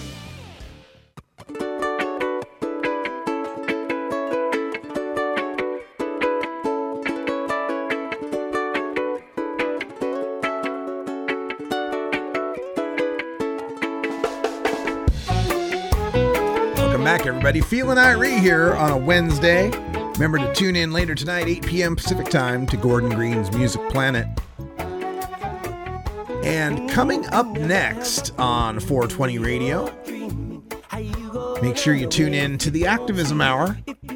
Speaker 12: Back, everybody. Feeling Irie here on a Wednesday. Remember to tune in later tonight, eight p.m. Pacific time, to Gordon Green's Music Planet. And coming up next on four twenty Radio, make sure you tune in to the Activism Hour.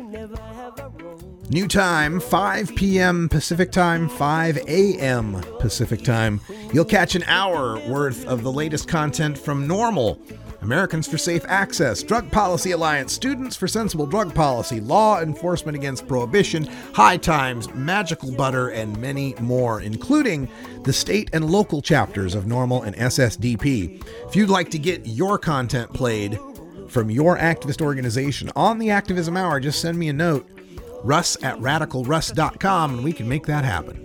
Speaker 12: New time, five p.m. Pacific time, five a.m. Pacific time. You'll catch an hour worth of the latest content from NORML, Americans for Safe Access, Drug Policy Alliance, Students for Sensible Drug Policy, Law Enforcement Against Prohibition, High Times, Magical Butter, and many more, including the state and local chapters of NORML and S S D P. If you'd like to get your content played from your activist organization on the Activism Hour, just send me a note, russ at radical russ dot com, and we can make that happen.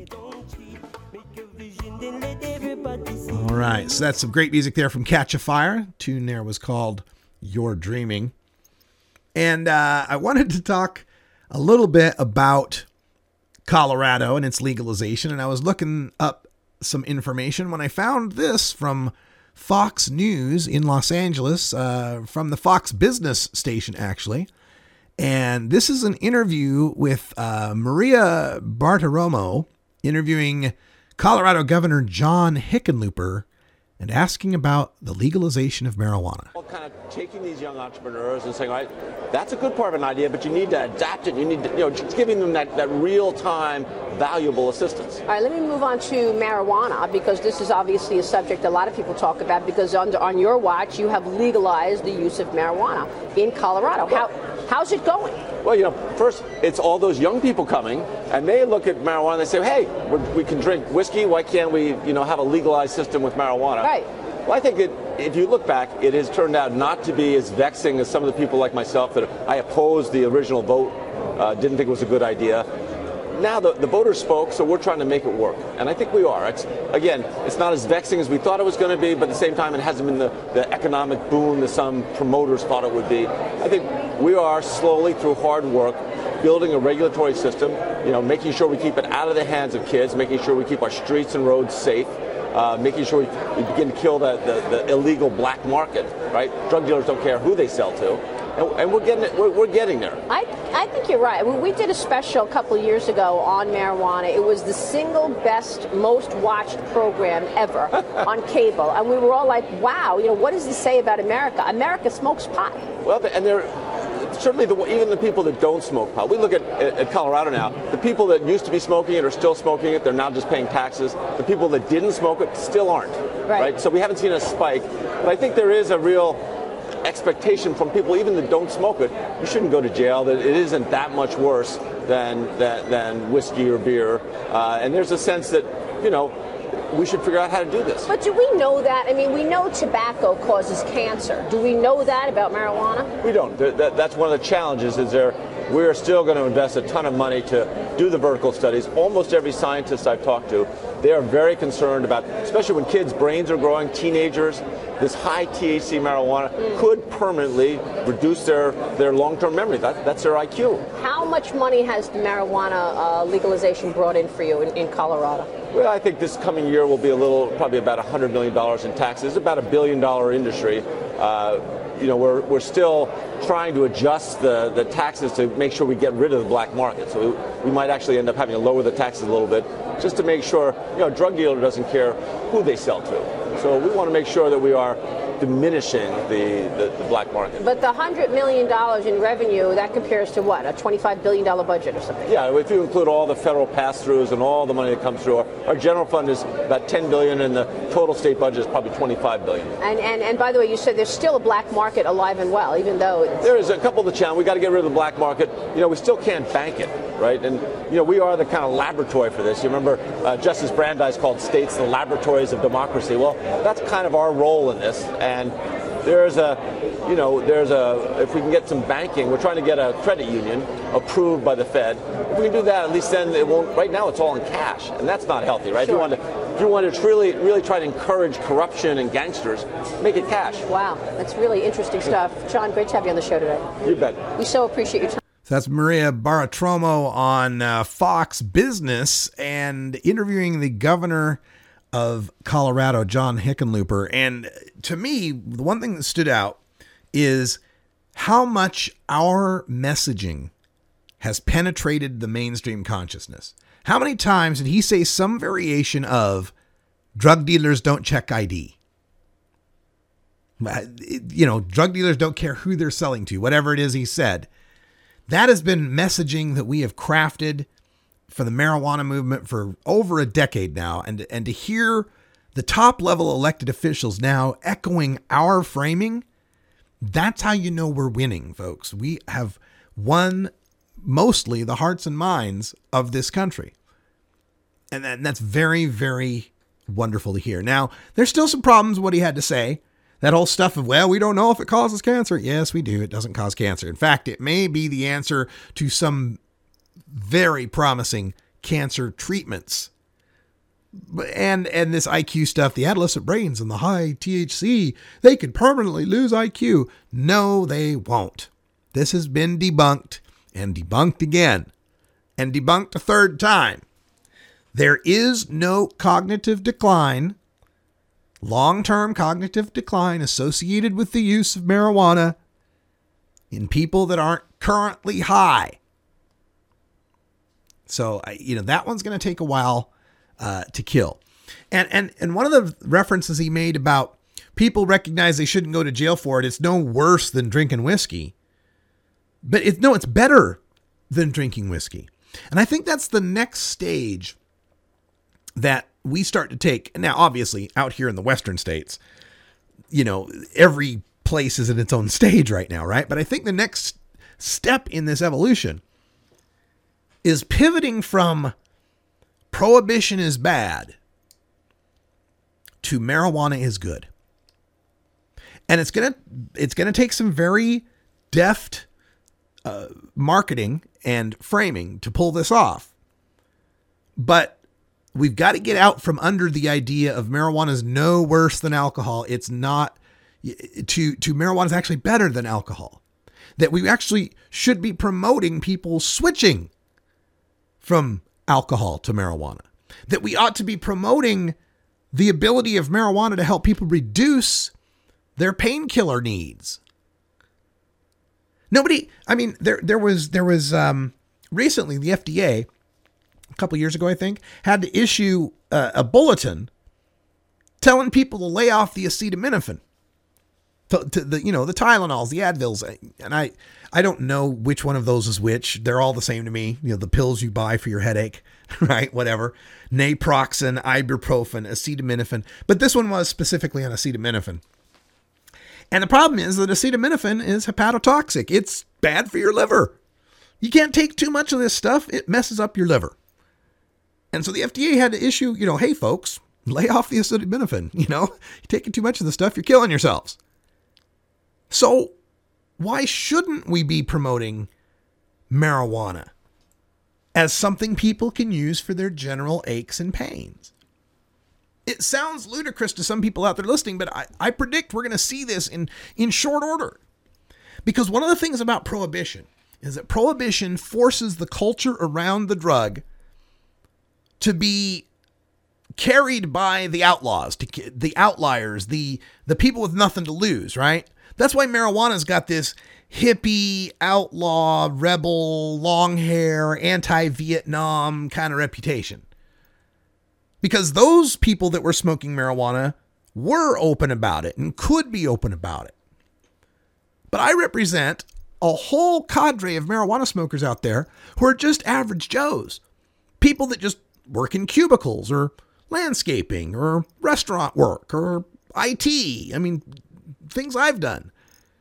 Speaker 12: All right, so that's some great music there from Catch a Fire. Tune there was called You're Dreaming. And uh, I wanted to talk a little bit about Colorado and its legalization, and I was looking up some information when I found this from Fox News in Los Angeles, uh, from the Fox Business station, actually. And this is an interview with uh, Maria Bartiromo interviewing Colorado Governor John Hickenlooper and asking about the legalization of marijuana.
Speaker 1: Kind of taking these young entrepreneurs and saying, all right, that's a good part of an idea, but you need to adapt it. You need to, you know, just giving them that, that real-time, valuable assistance.
Speaker 4: All right, let me move on to marijuana, because this is obviously a subject a lot of people talk about, because under, on your watch, you have legalized the use of marijuana in Colorado. How, how's it going?
Speaker 1: Well, you know, first, it's all those young people coming, and they look at marijuana and they say, hey, we're, we can drink whiskey, why can't we, you know, have a legalized system with marijuana?
Speaker 4: Right.
Speaker 1: Well, I think that if you look back, it has turned out not to be as vexing as some of the people like myself that I opposed the original vote, uh, didn't think it was a good idea. Now the, the voters spoke, so we're trying to make it work. And I think we are. It's, again, it's not as vexing as we thought it was going to be, but at the same time, it hasn't been the, the economic boom that some promoters thought it would be. I think we are slowly, through hard work, building a regulatory system, you know, making sure we keep it out of the hands of kids, making sure we keep our streets and roads safe, uh, making sure we, we begin to kill the, the, the illegal black market, right? Drug dealers don't care who they sell to. And, and we're getting it. We're, we're getting there.
Speaker 4: I, I think you're right. We, we did a special a couple of years ago on marijuana. It was the single best, most watched program ever on cable, and we were all like, "Wow, you know, what does this say about America? America smokes pot."
Speaker 1: Well, and they're certainly the, even the people that don't smoke pot. We look at, at Colorado now. The people that used to be smoking it are still smoking it. They're now just paying taxes. The people that didn't smoke it still aren't.
Speaker 4: Right.
Speaker 1: right? So we haven't seen a spike, but I think there is a real expectation from people, even that don't smoke it, you shouldn't go to jail, that it isn't that much worse than than, than whiskey or beer. Uh, and there's a sense that, you know, we should figure out how to do this.
Speaker 4: But do we know that? I mean, we know tobacco causes cancer. Do we know that about marijuana?
Speaker 1: We don't. That, that's one of the challenges, is there we're still going to invest a ton of money to do the vertical studies. Almost every scientist I've talked to, they are very concerned about, especially when kids' brains are growing, teenagers, this high T H C marijuana mm. could permanently reduce their, their long-term memory. That, that's their I Q.
Speaker 4: How much money has the marijuana uh, legalization brought in for you in, in Colorado?
Speaker 1: Well, I think this coming year will be a little, probably about one hundred million dollars in taxes, about a billion dollar industry. Uh, you know, we're we're still trying to adjust the, the taxes to make sure we get rid of the black market. So we, we might actually end up having to lower the taxes a little bit just to make sure, you know, a drug dealer doesn't care who they sell to. So we want to make sure that we are diminishing the, the, the black market.
Speaker 4: But the one hundred million dollars in revenue, that compares to what, a twenty-five billion dollars budget or something?
Speaker 1: Yeah, if you include all the federal pass-throughs and all the money that comes through, our, our general fund is about ten billion dollars and the total state budget is probably twenty-five billion dollars.
Speaker 4: And, and, and by the way, you said there's still a black market alive and well, even though it's...
Speaker 1: There is a couple of the challenges. We got to get rid of the black market. You know, we still can't bank it, right? And, you know, we are the kind of laboratory for this. You remember uh, Justice Brandeis called states the laboratories of democracy. Well, that's kind of our role in this. And there's a, you know, there's a, if we can get some banking, we're trying to get a credit union approved by the Fed. If we can do that, at least then it won't, right now it's all in cash, and that's not healthy, right?
Speaker 4: Sure.
Speaker 1: If you want to, if you want to really, really try to encourage corruption and gangsters, make it cash.
Speaker 4: Wow, that's really interesting stuff. John, great to have you on the show today.
Speaker 1: You bet.
Speaker 4: We so appreciate your time.
Speaker 12: So that's Maria Bartiromo on uh, Fox Business and interviewing the governor of Colorado, John Hickenlooper. And to me, the one thing that stood out is how much our messaging has penetrated the mainstream consciousness. How many times did he say some variation of drug dealers don't check I D? You know, drug dealers don't care who they're selling to, whatever it is he said. That has been messaging that we have crafted for the marijuana movement for over a decade now. And, and to hear the top level elected officials now echoing our framing, that's how you know we're winning, folks. We have won mostly the hearts and minds of this country. And, and that's very, very wonderful to hear. Now, there's still some problems with what he had to say. That whole stuff of, well, we don't know if it causes cancer. Yes, we do. It doesn't cause cancer. In fact, it may be the answer to some very promising cancer treatments. And and this I Q stuff, the adolescent brains and the high T H C, they could permanently lose I Q. No, they won't. This has been debunked and debunked again and debunked a third time. There is no cognitive decline, long-term cognitive decline associated with the use of marijuana in people that aren't currently high. So, you know, that one's going to take a while uh, to kill. And, and, and one of the references he made about people recognize they shouldn't go to jail for it. It's no worse than drinking whiskey, but it's no, it's better than drinking whiskey. And I think that's the next stage that we start to take. Now, obviously out here in the Western states, you know, every place is in its own stage right now. Right. But I think the next step in this evolution is pivoting from prohibition is bad to marijuana is good. And it's going to, it's going to take some very deft uh, marketing and framing to pull this off. But we've got to get out from under the idea of marijuana is no worse than alcohol. It's not, to, to marijuana is actually better than alcohol. That we actually should be promoting people switching from alcohol to marijuana. That we ought to be promoting the ability of marijuana to help people reduce their painkiller needs. Nobody, I mean, there there was there was um, recently the F D A, a couple years ago, I think, had to issue a, a bulletin telling people to lay off the acetaminophen, to, to the you know the Tylenols, the Advils, and I I don't know which one of those is which. They're all the same to me. You know, the pills you buy for your headache, right? Whatever, naproxen, ibuprofen, acetaminophen, but this one was specifically on acetaminophen. And the problem is that acetaminophen is hepatotoxic. It's bad for your liver. You can't take too much of this stuff. It messes up your liver. And so the F D A had to issue, you know, hey, folks, lay off the acetaminophen. You know, you're taking too much of the stuff, you're killing yourselves. So why shouldn't we be promoting marijuana as something people can use for their general aches and pains? It sounds ludicrous to some people out there listening, but I, I predict we're going to see this in, in short order. Because one of the things about prohibition is that prohibition forces the culture around the drug to be carried by the outlaws, to, the outliers, the, the people with nothing to lose, right? That's why marijuana's got this hippie, outlaw, rebel, long hair, anti-Vietnam kind of reputation. Because those people that were smoking marijuana were open about it and could be open about it. But I represent a whole cadre of marijuana smokers out there who are just average Joes. People that just work in cubicles or landscaping or restaurant work or I T. I mean, things I've done.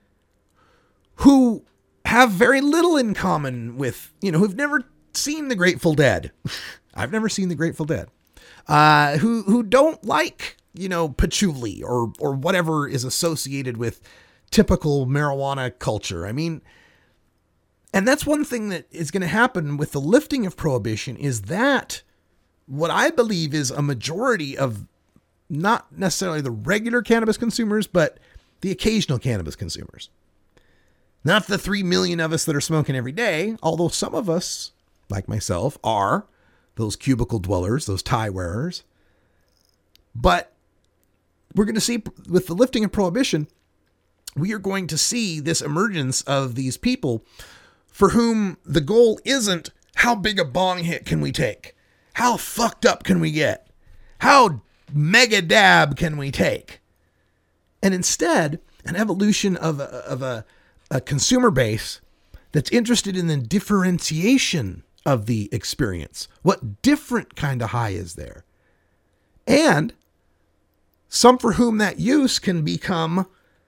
Speaker 12: Who have very little in common with, you know, who've never seen the Grateful Dead. I've never seen the Grateful Dead. Uh, who who don't like, you know, patchouli or or whatever is associated with typical marijuana culture. I mean, and that's one thing that is going to happen with the lifting of prohibition is that what I believe is a majority of not necessarily the regular cannabis consumers, but the occasional cannabis consumers. Not the three million of us that are smoking every day, although some of us, like myself, are those cubicle dwellers, those tie wearers. But we're going to see with the lifting of prohibition, we are going to see this emergence of these people for whom the goal isn't how big a bong hit can we take? How fucked up can we get? How mega dab can we take? And instead, an evolution of a, of a, a consumer base that's interested in the differentiation of the experience. What different kind of high is there? And some for whom that use can become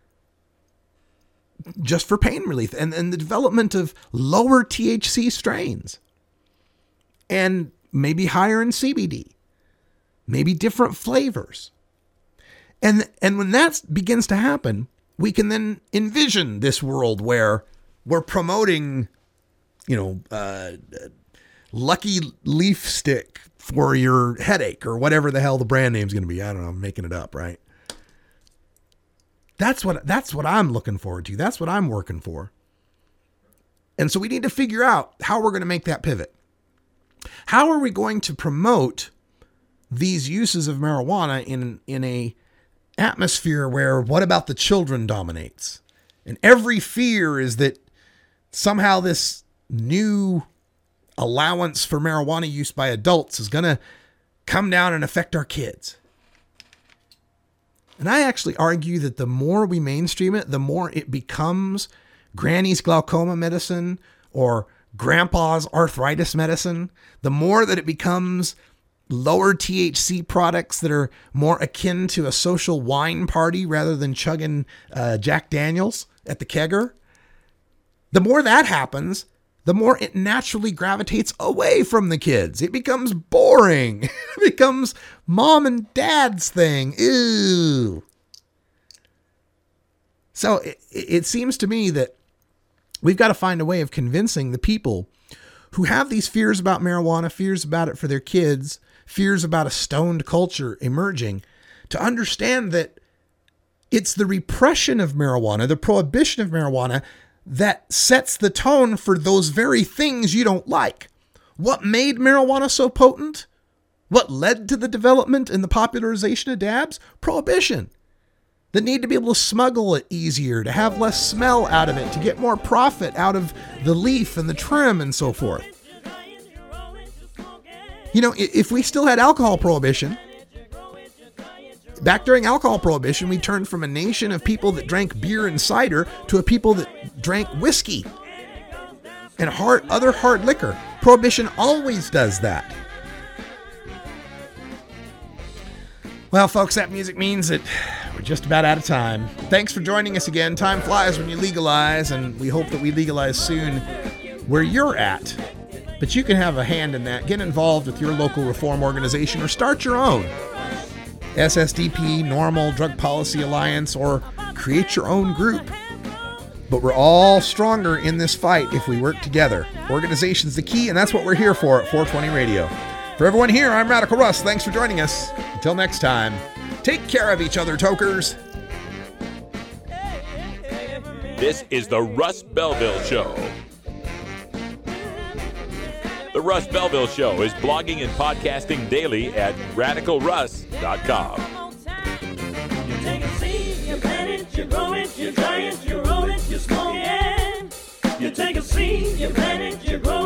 Speaker 12: just for pain relief and, and the development of lower T H C strains and maybe higher in C B D, maybe different flavors. And, and when that begins to happen, we can then envision this world where we're promoting, you know, uh, Lucky Leaf Stick for your headache or whatever the hell the brand name's going to be. I don't know. I'm making it up, right? That's what, that's what I'm looking forward to. That's what I'm working for. And so we need to figure out how we're going to make that pivot. How are we going to promote these uses of marijuana in, in a atmosphere where what about the children dominates? And every fear is that somehow this new allowance for marijuana use by adults is going to come down and affect our kids. And I actually argue that the more we mainstream it, the more it becomes granny's glaucoma medicine or grandpa's arthritis medicine, the more that it becomes lower T H C products that are more akin to a social wine party rather than chugging uh, Jack Daniels at the kegger. The more that happens, the more it naturally gravitates away from the kids. It becomes boring. It becomes mom and dad's thing. Ew. So it, it seems to me that we've got to find a way of convincing the people who have these fears about marijuana, fears about it for their kids, fears about a stoned culture emerging, to understand that it's the repression of marijuana, the prohibition of marijuana, that sets the tone for those very things you don't like. What made marijuana so potent? What led to the development and the popularization of dabs? Prohibition. The need to be able to smuggle it easier, to have less smell out of it, to get more profit out of the leaf and the trim and so forth. You know, if we still had alcohol prohibition, back during alcohol prohibition, we turned from a nation of people that drank beer and cider to a people that drank whiskey and hard, other hard liquor. Prohibition always does that. Well, folks, that music means that we're just about out of time. Thanks for joining us again. Time flies when you legalize, and we hope that we legalize soon where you're at. But you can have a hand in that. Get involved with your local reform organization or start your own. S S D P, NORML, Drug Policy Alliance, or create your own group. But we're all stronger in this fight if we work together. Organization's the key, and that's what we're here for at four twenty Radio. For everyone here, I'm Radical Russ. Thanks for joining us. Until next time, take care of each other, tokers.
Speaker 2: This is the Russ Belville Show. The Russ Belville Show is blogging and podcasting daily at radical russ dot com.
Speaker 5: You take a seed, you plant it, you grow it, You dry it, you roll it, you smoke it. You take a seed, you plant it, you grow